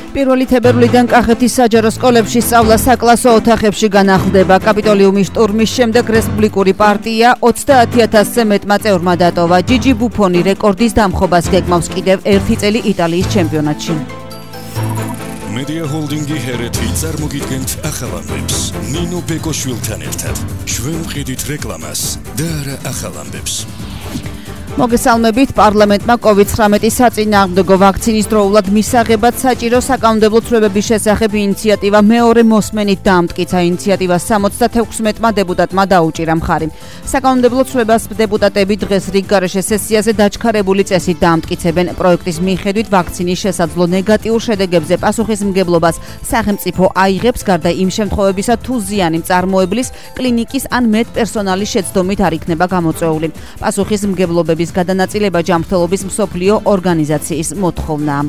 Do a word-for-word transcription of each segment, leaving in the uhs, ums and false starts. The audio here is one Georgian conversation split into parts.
პირველი თებერვლიდან კახეთის საჯარო სკოლებში სწავლა საკლასო ოთახებში განახლდება. კაპიტოლიუმის შტურმის შემდეგ რესპუბლიკური პარტია ოცდაათი ათასზე მეტმა წევრმა დატოვა. ჯიჯი ბუფონი რეკორდის დამხობას გეგმავს კიდევ ერთი წელი იტალიის ჩემპიონატში. Media Holdingi ჰერეთი წარმოგიდგენთ ახალ ამბებს. ნინო ბეკოშვილთან ერთად ჩვენ ვყიდით რეკლამას და არა ახალ ამბებს. მოგესალმებით, პარლამენტმა კოვიდ ცხრამეტის საწინააღმდეგო ვაქცინის დროულად მისაღებად საჭირო საკანონმდებლო ცვლილებების შესახებ ინიციატივა მეორე მოსმენით დაამტკიცა. ინიციატივას სამოცდათექვსმეტმა დეპუტატმა დაუჭირა მხარი. საკანონმდებლო ცვლილებას დეპუტატები დღეს რიგგარეშე სესიაზე დაჩქარებული წესით დაამტკიცებენ. პროექტის მიხედვით ვაქცინის შესაძლო ნეგატიურ შედეგებზე პასუხისმგებლობას სახელმწიფო აიღებს, გარდა იმ შემთხვევებისა, თუ ზიანი მწარმოებლის, კლინიკის ან მედპერსონალის შეცდომით არ იქნება გამოწვეული. პასუხისმგებლობების გადანაწილება ჯანმრთელობის მსოფლიო ორგანიზაციის მოთხოვნაა.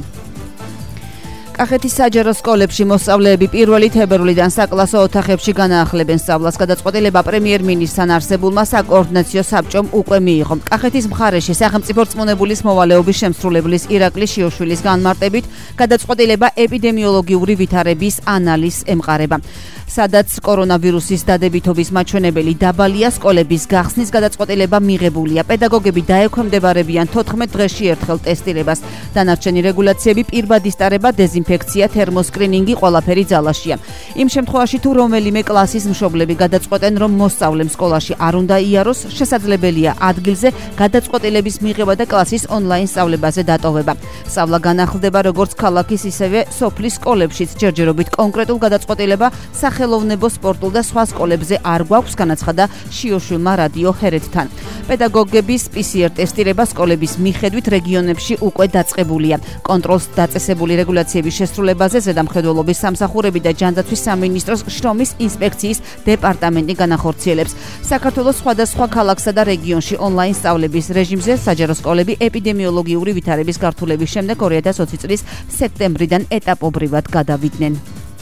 კახეთის საჯარო სკოლებში მოსწავლეები პირველი თებერვლიდან საკლასო ოთახებში განაახლებენ სწავლას. გადაწყვეტილება პრემიერ-მინისტრთან არსებულმა საკოორდინაციო საბჭომ უკვე მიიღო. კახეთის მხარეში სახელმწიფო რწმუნებულის მოვალეობის შემსრულებლის ირაკლი შიოშვილის განმარტებით გადაწყვეტილება ეპიდემიოლოგიური ვითარების ანალიზს ემყარება. სადაც კორონავირუსის დადებითობის მაჩვენებელი დაბალია, სკოლების გახსნის გადაწყვეტილება მიღებულია. პედაგოგები დაექვემდებარებიან თოთხმეტ დღეში ერთხელ ტესტირებას. დანარჩენი რეგულაციები პირბადის ტარება, დეზინფექცია, თერმოსკრინინგი ყველაფერი ძალაშია. იმ შემთხვევაში თუ რომელიმე კლასის მშობლები გადაწყვეტენ, რომ მოსწავლემ სკოლაში არ უნდა იაროს, შესაძლებელია ადგილზე გადაწყვეტილების მიღება და კლასის ონლაინ სწავლებაზე დატოვება. სწავლა განახლდება როგორც ქალაქის, ისევე სოფლის სკოლებშიც. ჯერჯერობით კონკრეტულ გადაწყვეტილება სახელოვნებო სპორტულ და სხვა სკოლებზე არ გვაქვს, განაცხადა შიოშვილმა რადიო ჰერეთთან. პედაგოგების პი სი არ ტესტირება სკოლების მიხედვით რეგიონებში უკვე დაწყებულია. კონტროლს დაწესებული რეგულაციების შესრულებაზე ზედამხედველობის სამსახურები და ჯანდაცვის სამინისტროს შრომის ინსპექციის დეპარტამენტი განახორციელებს. საქართველოს სხვადასხვა ქალაქსა და რეგიონში ონლაინ სწავლების რეჟიმზე საჯარო სკოლები ეპიდემიოლოგიური ვითარების გართულების შემდეგ ორი ათას ოცი წლის სექტემბრიდან ეტაპობრივად გადავიდნენ.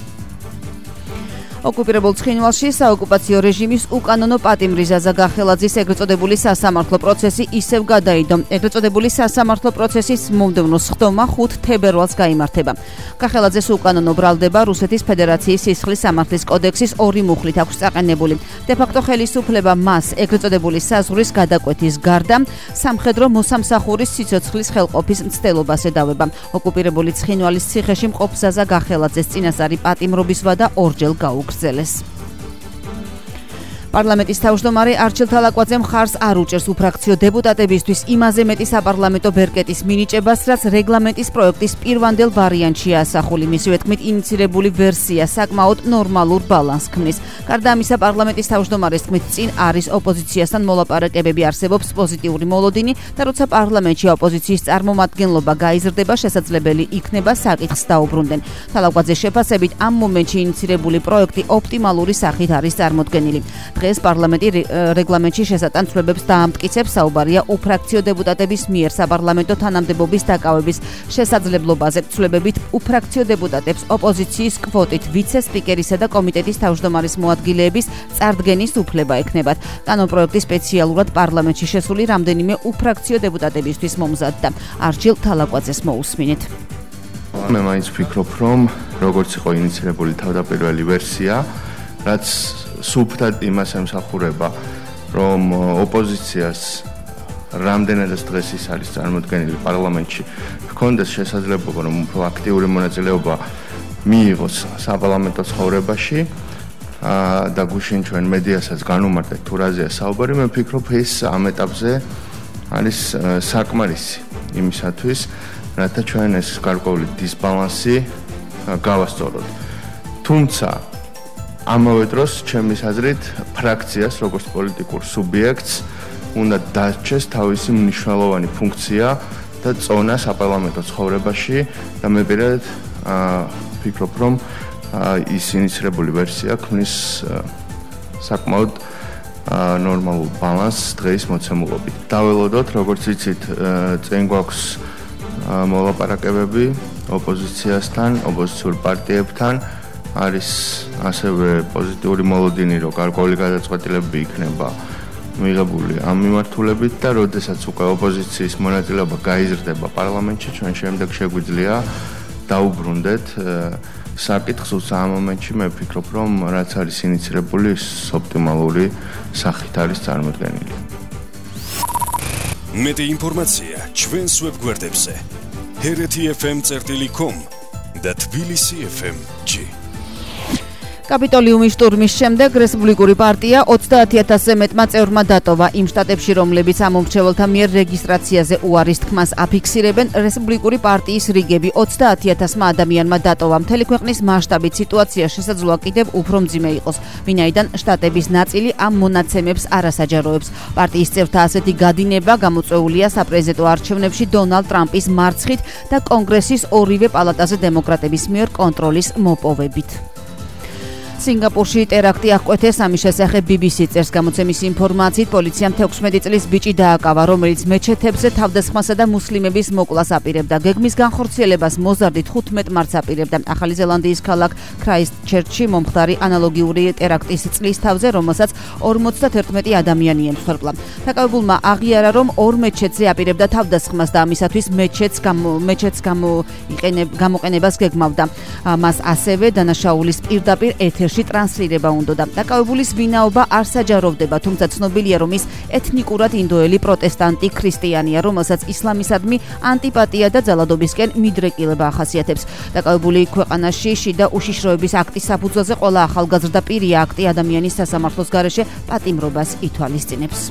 ოკუპირებულ ცხინვალში საოკუპაციო რეჟიმის უკანონო პატიმრიზაზა გახელაძის ეგრეთ წოდებული სასამართლო პროცესი ისევ გადაიდო. ეგრეთ წოდებული სასამართლო პროცესის მომდევნო სხდომა ხუთ თებერვალს გაიმართება. გახელაძეს უკანონო ბრალდება რუსეთის ფედერაციის სისხლის სამართლის კოდექსის ორი მუხლით აქვს წაყენებული. დე-ფაქტო ხელისუფლება მას ეგრეთ წოდებული საზღვრის გადაკვეთის გარდა სამხედრო მოსამსახურის სიცოცხლის ხელყოფის მცდელობას ედავება. ოკუპირებული ცხინვალის ციხეში მყოფ ზაზა გახელაძეს წინასწარი პატიმრობის ვადა ორჯერ გაუგზავნეს. პარლამენტის თავმჯდომარე არჩილ თალაკვაძე მხარს არ უჭერს უფრაქციო დეპუტატებისთვის იმაზე მეტი საპარლამენტო ბერკეტის მინიჭებას, რაც რეგლამენტის პროექტის პირვანდელ ვარიანტშია ასახული. მისივე თქმით, ინიცირებული ვერსია საკმაოდ ნორმალურ ბალანსს ქმნის. გარდა ამისა, პარლამენტის თავმჯდომარის თქმით, წინ არის ოპოზიციასთან მოლაპარაკებები, არსებობს პოზიტიური მოლოდინი და როცა პარლამენტში ოპოზიციის წარმომადგენლობა გაიზრდება, შესაძლებელი იქნება საკითხს დაუბრუნდნენ. თალაკვაძეს შეფასებით, ამ მომენტში ინიცირებული პროექტი ოპტიმალური სახით არის წარმოდგენილი. დღეს პარლამენტი რეგლამენტში შესატან ცვლილებებს დაამტკიცებს. საუბარია უფრაქციო დეპუტატების მიერ საპარლამენტო თანამდებობის დაკავების შესაძლებლობაზე. ცვლილებებით უფრაქციო დეპუტატებს ოპოზიციის კვოტით ვიცე-სპიკერისა და კომიტეტის თავმჯდომარის მოადგილეების წარდგენის უფლება ექნებათ. კანონპროექტი სპეციალურად პარლამენტში შესული რამდენიმე უფრაქციო დეპუტატებისთვის მომზადდა. არჩილ თალაკვაძეს მოусმინეთ. მე მაინც ვფიქრობ, რომ როგორც იყო ინიცირებული თავდაპირველი ვერსია, რაც სუფთად იმას ემსახურება, რომ ოპოზიციას რამდენადაც დღეს ის არის წარმოდგენილი პარლამენტში, ჰქონდეს შესაძლებლობა, რომ უფრო აქტიური მონაწილეობა მიიღოს საპარლამენტო ცხოვრებაში და გუშინ ჩვენ მედიასაც განუმარტეთ თუ რაზეა საუბარი. მე ვფიქრობ, ეს ამ ეტაპზე არის საკმარისი იმისათვის, რათა ჩვენ ეს გარკვეული დისბალანსი გავასწოროთ. თუმცა ამავე დროს, ჩემის აზრით, ფრაქციას, როგორც პოლიტიკურ სუბიექტს, უნდა დარჩეს თავისი მნიშვნელოვანი ფუნქცია და წონა საპარლამენტო ცხოვრებაში და მე პირადად ვფიქრობ, რომ ის ინიცირებული ვერსია ქმნის საკმაოდ ნორმალურ ბალანსს დღეის მოცემულობით. დაველოდოთ, როგორც იცით, წინ გვაქვს მოლაპარაკებები ოპოზიციასთან, ოპოზიციურ პარტიებთან. არის ასევე პოზიტიური მოლოდინი, რომ გარკვეული გადაწყვეტილებები იქნება მიღებული ამ მიმართულებით და როდესაც უკვე ოპოზიციის მონაწილეობა გაიზრდება პარლამენტში, ჩვენ შემდეგ შეგვიძლია დაუბრუნდეთ საკითხს ამ მომენტში მე ვფიქრობ, რომ რაც არის ინიცირებული, ოპტიმალური სახით არის წარმოდგენილი. მეტი ინფორმაცია ჩვენს ვებგვერდებზე ჰერეთი ეფ ემ წერტილი კომ და თბილისი ეფ ემ ჯი. კაპიტოლიუმის შტურმის შემდეგ რესპუბლიკური პარტია ოცდაათი ათასზე მეტმა წევრმა დატოვა იმ შტატებში, რომლებიც ამომრჩეველთა მიერ რეგისტრაციაზე უარის თქმას აფიქსირებენ. რესპუბლიკური პარტიის რიგები ოცდაათი ათასმა ადამიანმა დატოვა. მთელი ქვეყნის მასშტაბით სიტუაცია შესაძლოა კიდევ უფრო მძიმე იყოს, ვინაიდან შტატების ნაწილი ამ მონაცემებს არ ასაჯაროებს. პარტიის წევრთა ასეთი გადინება გამოწვეულია საპრეზიდენტო არჩევნებში დონალდ ტრამპის მარცხით და კონგრესის ორივე პალატაზე დემოკრატების მიერ კონტროლის მოპოვებით. სინგაპურში ტერაქტი აღკვეთეს, ამის შესახებ ბი ბი სი წერს. გამოცემის ინფორმაციით, პოლიციამ თექვსმეტი წლის ბიჭი დააკავა, რომელიც მეჩეთებზე თავდასხმასა და მუსლიმების მოკლას აპირებდა. გეგმის განხორციელებას მოზარდით ხუთმეტ მარტს აპირებდა. ახალი ზელანდიის ქალაქ ქრაისტჩერჩში მომხდარი ანალოგიური ტერაქტის წლის თავზე, რომელსაც ორმოცდათერთმეტი ადამიანი ემსხვერპლა. დაკავებულმა აღიარა, რომ ორ მეჩეთზე აპირებდა თავდასხმას და ამისათვის მეჩეთს მეჩეთს გამოყენებას გეგმავდა. მას ასევე დანაშაულის პირდაპირ ეთერში ტრანსლირება უნდოდა. დაკავებულის ვინაობა არ საჯაროვდება, თუმცა ცნობილია, რომ ის ეთნიკურად ინდოელი პროტესტანტი ქრისტიანია, რომელსაც ისლამისადმი ანტიპატია და ძალადობისკენ მიდრეკილება ახასიათებს. დაკავებული ქვეყანაში შიდა უშიშროების აქტის საფუძველზე ყველა ახალგაზრდა პირია აქტი ადამიანის სასამართლოს გარეშე პატიმრობას ითვალისწინებს.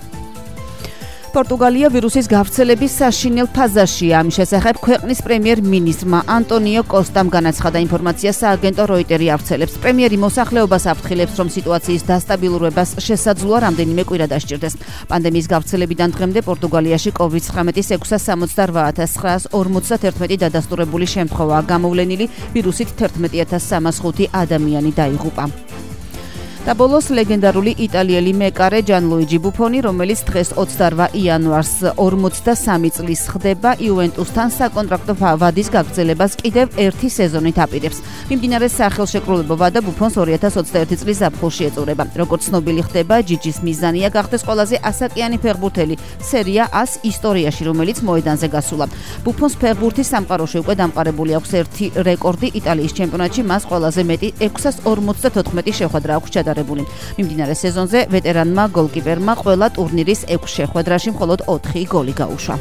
პორტუგალია ვირუსის გავრცელების საშინელ ფაზაშია. ამის შესახებ ქვეყნის პრემიერ-მინისტრმა ანტონიო კოსტამ განაცხადა. ინფორმაციას სააგენტო როიტერი ავრცელებს. პრემიერი მოსახლეობას afrთხილებს, რომ სიტუაციის დასტაბილურებას შესაძლოა რამდენიმე კვირა დასჭირდეს. პანდემიის გავრცელებიდან დღემდე პორტუგალიაში კოვიდ ცხრამეტის ექვსას სამოცდაარბა ათას ცხრაას ორმოცდათერთმეტი დადასტურებული შემთხვევაა გამოვლენილი, ვირუსით თერთმეტი ათას სამას ხუთი ადამიანი დაიღუპა. და ბოლოს ლეგენდარული იტალიელი მეკარე ჯანლუიჯი ბუფონი, რომელიც დღეს ოცდაორ იანვარს ორმოცდასამი წლის ხდება, იუვენტუსთან საკონტრაქტო ვადის გაგრძელებას კიდევ ერთი სეზონით აპირებს. მიმდინარე სახელშეკრულებო ვადა ბუფონს ორი ათას ოცდაერთი წლის ზაფხულში ეწურება. როგორც ცნობილი ხდება, ჯიჯის მიზანია გახდეს ყველაზე ასაკიანი ფეხბურთელი სერია ას ისტორიაში, რომელიც მოედანზე გასულა. ბუფონს ფეხბურთის სამყაროში უკვე დამყარებული აქვს ერთი რეკორდი იტალიის ჩემპიონატში, მას ყველაზე მეტი ექვსას ორმოცდათოთხმეტი შეხვედრა აქვს ჩადარებული. მიმდინარე სეზონზე ვეტერანმა გოლკიპერმა ყველა ტურნირის ექვს შეხვედრაში მხოლოდ ოთხი გოლი გაუშვა.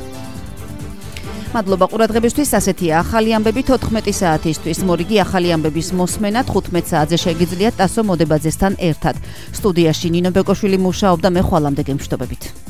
მადლობა ყურადღებისთვის, ასეთია ახალი ამბები თოთხმეტი საათისთვის. მორიგი ახალი ამბების მოსმენა თხუთმეტ საათზე შეგიძლიათ ტასო მოდებაძესთან ერთად. სტუდიაში ნინო ბეკოშვილი მუშაობდა, მე ხვალამდე გემშვიდობებით.